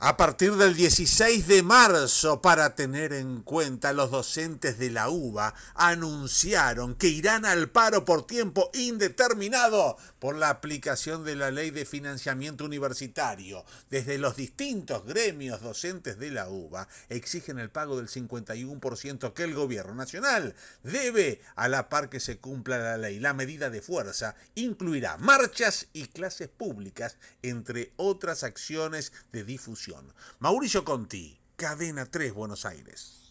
A partir del 16 de marzo, para tener en cuenta, los docentes de la UBA anunciaron que irán al paro por tiempo indeterminado por la aplicación de la Ley de Financiamiento Universitario. Desde los distintos gremios docentes de la UBA exigen el pago del 51% que el gobierno nacional debe a la par que se cumpla la ley. La medida de fuerza incluirá marchas y clases públicas, entre otras acciones de difusión. Mauricio Conti, Cadena 3, Buenos Aires.